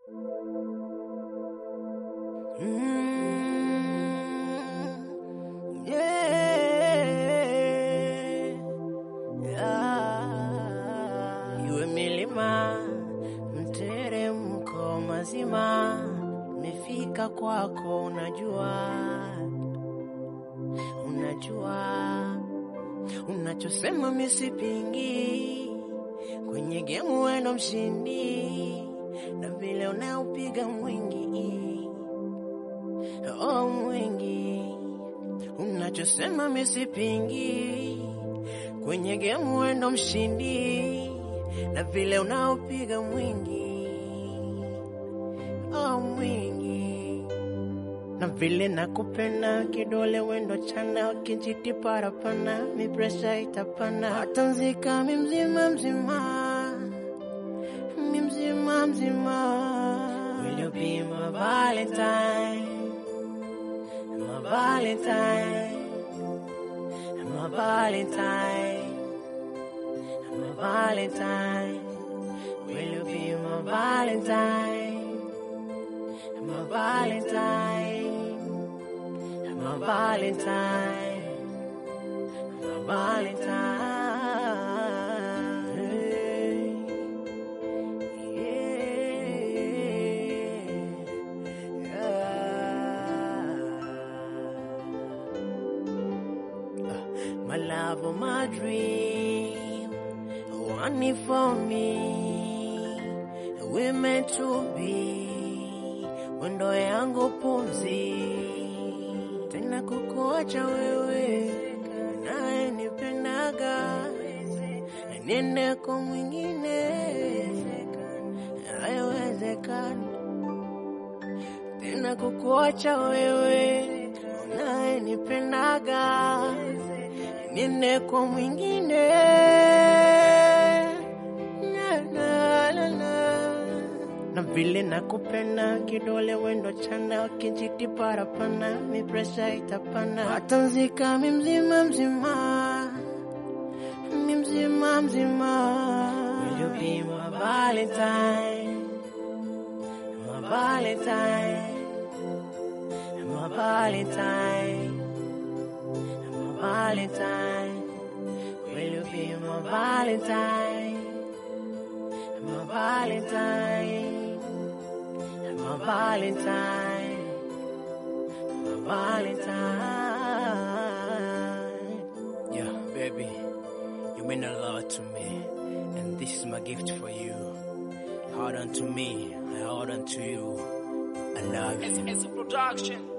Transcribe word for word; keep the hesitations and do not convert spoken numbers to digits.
Mm, yeah, yeah. Iwe milima, mteremko mazima, nimefika kwako, unajua, unajua, unachosema misipingi, kwenye game wewe ndo mshindi, na vile unaopiga mwingi, oh mwingi, unachosema misipingi, kwenye game wewe ndo mshindi, na vile unaopiga mwingi, oh mwingi, na vile nakupenda kidole wendo chana, kinjiti parapana, mi pressure itapana, watanzika mi mzima mzima, mi mzima mzima. Will you be my Valentine, my Valentine, my Valentine, my Valentine? Will you be my Valentine, my Valentine, my Valentine, my Valentine? My love, oh my dream, one it for me, we meant to be, wendo yangu pumzi, tena kukuacha wewe, nae nipendaga, niende kwa mwingine, haiwezekani, tena kukuacha wewe, nae nipendaga, niende kwa mwingine, na na na na, na vile nakupenda kidole wendo chana, kinjiti parapana, mi pressure itapana, watanzika mi mzima mzima, mi mzima mzima. Will you be my Valentine, my Valentine, my Valentine, my Valentine? Will you be my Valentine, my Valentine, my Valentine, my Valentine? Yeah, baby, you mean a lot to me, and this is my gift for you. Hold on to me, I hold on to you. I love you. It's, it's a production.